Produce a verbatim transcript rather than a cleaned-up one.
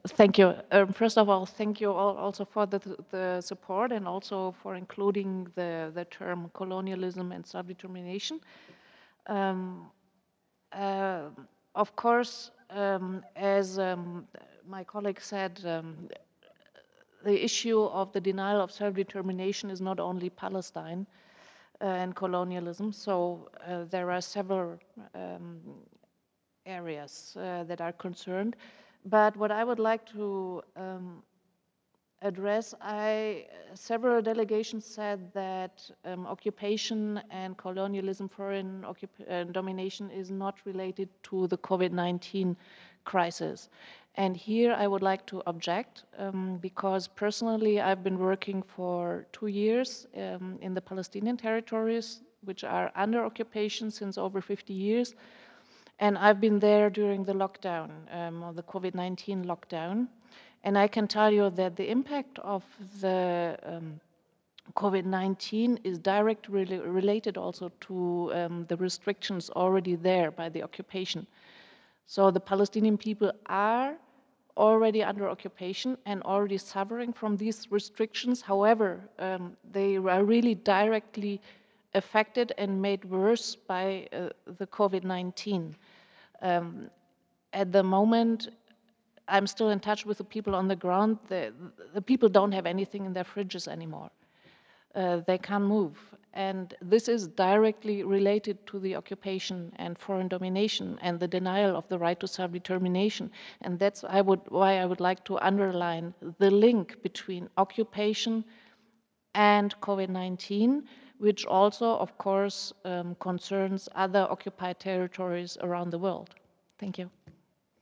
Thank you. Um, first of all, thank you all also for the, the support and also for including the, the term colonialism and self-determination. Um, uh, of course, um, as um, my colleague said, um, the issue of the denial of self-determination is not only Palestine uh, and colonialism. So uh, there are several um, areas uh, that are concerned. But what I would like to um, address, I several delegations said that um, occupation and colonialism, foreign occup- uh, domination, is not related to the COVID nineteen crisis. And here I would like to object um, because personally I've been working for two years um, in the Palestinian territories, which are under occupation since over fifty years. And I've been there during the lockdown, um, or the COVID nineteen lockdown. And I can tell you that the impact of the um, COVID nineteen is directly related also to um, the restrictions already there by the occupation. So the Palestinian people are already under occupation and already suffering from these restrictions. However, um, they are really directly affected and made worse by uh, the COVID nineteen. Um, at the moment, I'm still in touch with the people on the ground. The, the people don't have anything in their fridges anymore. Uh, they can't move. And this is directly related to the occupation and foreign domination and the denial of the right to self-determination. And that's I would, why I would like to underline the link between occupation and COVID nineteen, which also, of course, um, concerns other occupied territories around the world. Thank you.